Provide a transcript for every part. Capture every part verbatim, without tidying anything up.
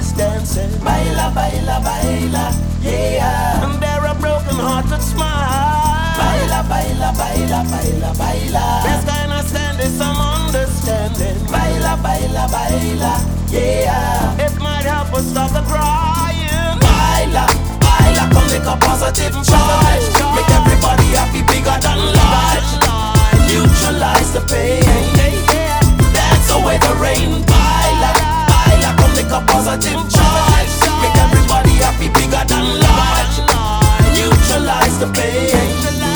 is dancing. Baila, baila, baila, yeah. And there a broken hearted smile. Baila, baila, baila, baila, baila. Best kind of stand is some understanding. Baila, baila, baila, yeah. It might help us stop the crying. Baila, baila, come make a positive choice. Make everybody happy, bigger than life. Neutralize the pain. Dance away the rain. Baila, baila, come make a positive choice. Make everybody happy, bigger than life. Neutralize the pain.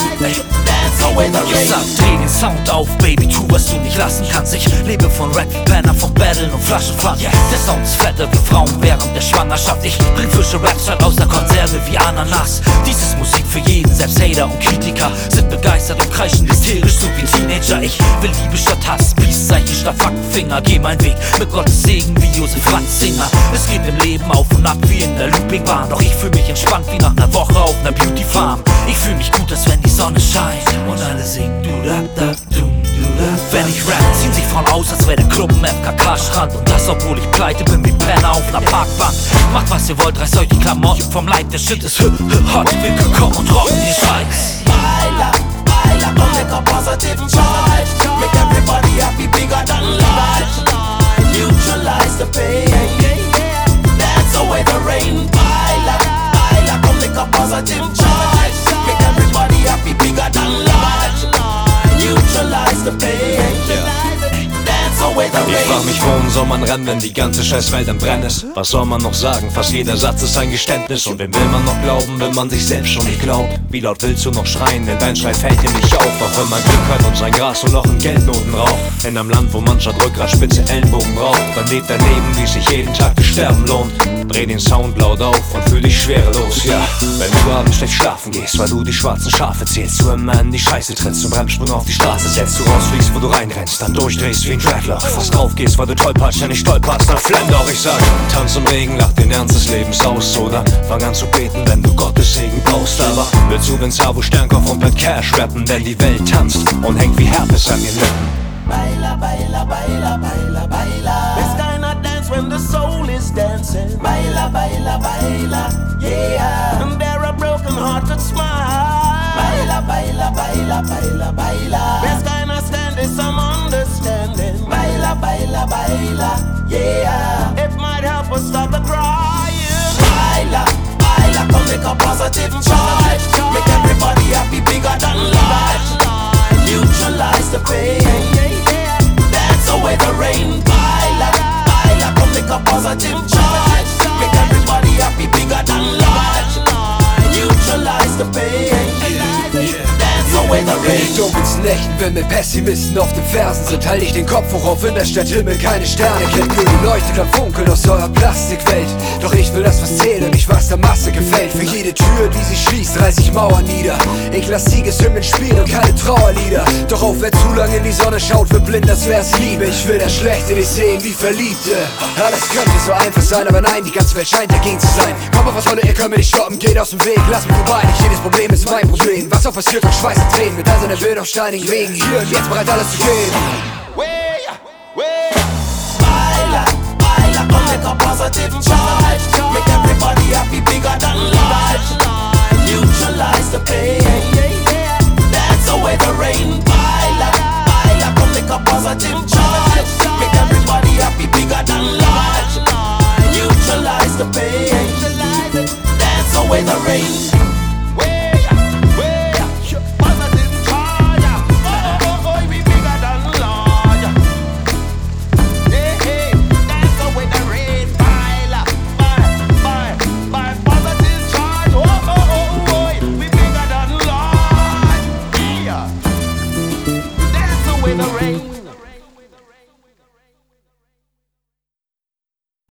Dance away the rain. Ich sag, dreh den Sound auf, Baby, tu was du nicht lassen kannst. Ich lebe von Rap wie Penner, von Battlen und Flaschenpfand. Yeah. Der Sound ist fetter wie Frauen während der Schwangerschaft. Ich bring frische Raps halt aus der Konserve wie Ananas. Dies ist Musik für jeden, selbst Hater und Kritiker sind begeistert und kreischen hysterisch, so wie Teenager. Ich will Liebe statt Hass, Peace-Zeichen statt Faktenfinger. Geh mein Weg mit Gottes Segen wie Josef Franz Singer. Es geht im Leben auf und ab wie in der Loopingbahn. Doch ich fühl mich entspannt wie nach einer Woche auf einer Beauty-Farm. Ich fühl mich gut, als wenn die Sonne scheint und alle singen du da da du du da. Wenn ich rap, ziehen sich Frauen aus, als wär der Club im F K K-Strand. Und das, obwohl ich pleite bin wie Penner auf einer Parkbank. Macht was ihr wollt, reißt euch die Klamotten vom Leib. Der Shit ist hot, willkommen und rocken den Scheiß. Baila, baila, come make a positive choice. Make everybody happy, bigger than life. Neutralize the pain. Dance away the rain. Baila, baila, come make a positive choice. Make everybody happy, bigger than life. Neutralize the pain. Dance away the rain. Ich frag mich, wohin soll man rennen, wenn die ganze scheiß Welt am Brennen ist? Was soll man noch sagen? Fast jeder Satz ist ein Geständnis. Und wem will man noch glauben, wenn man sich selbst schon nicht glaubt? Wie laut willst du noch schreien, denn dein Schrei fällt dir nicht auf. Auch wenn man Glück hat und sein Gras und noch in Geldnoten raucht. In einem Land, wo mancher Rückgrat spitze Ellenbogen braucht. Dann lebt dein Leben, wie sich jeden Tag das Sterben lohnt. Dreh den Sound laut auf und fühl dich schwerelos, ja. Wenn du abends schlecht schlafen gehst, weil du die schwarzen Schafe zählst, du immer in die Scheiße trittst und Bremssprung auf die Straße setzt. Du rausfliegst, wo du reinrennst, dann durchdrehst wie ein Dreadlock. Fast drauf gehst, weil du tollpatsch, ja nicht stolperst, dann flenn doch. Ich sag, tanz im Regen, lach den Ernst des Lebens aus. Oder fang an zu beten, wenn du Gottes Segen brauchst. Aber willst du, wenn Savo Sternkopf und Bad Cash rappen, denn die Welt tanzt und hängt wie Herpes an den Lippen. Baila, baila, baila, baila, baila. Best kind of dance when the soul is dancing. Baila, baila, baila, yeah. And there a broken hearted smile. Baila, baila, baila, baila, baila. Best kind of stand is some understanding. Baila, baila, baila, yeah. It might help us stop the crying. Baila, baila, come make a positive choice. Make everybody happy, bigger than life. Neutralize the pain. Dance away the rain. Baila, baila, come make a positive choice. Make everybody happy, bigger than life. Neutralize the pain. Dance away the rain. In dunkelsten Nächten, wenn mir Pessimisten auf den Fersen sind, halt ich den Kopf hoch auf in der Stadt Himmel keine Sterne kennt. Nur die Leuchte kann funkeln aus eurer Plastikwelt. Doch ich will das, was zählt und nicht was der Masse gefällt. Für jede Tür, die sich schließt, reiß ich Mauern nieder. Ich lass Siegeshymnen spielen und keine Trauerlieder. Doch auch wer zu lange in die Sonne schaut, wird blind, das wär's Liebe. Ich will das Schlechte nicht sehen wie Verliebte. Alles könnte so einfach sein, aber nein, die ganze Welt scheint dagegen zu sein. Komm auf was Rolle, ihr könnt mir nicht stoppen, geht aus dem Weg, lass mich vorbei. Nicht jedes Problem ist mein Problem. Was auch passiert, durch Schweiß und Tränen. Mit all seiner Bild auf steinigen Wegen. Hier und jetzt bereit, alles zu gehen. Baila, baila, come make a positive choice. Make everybody happy, bigger than life. Neutralize the pain.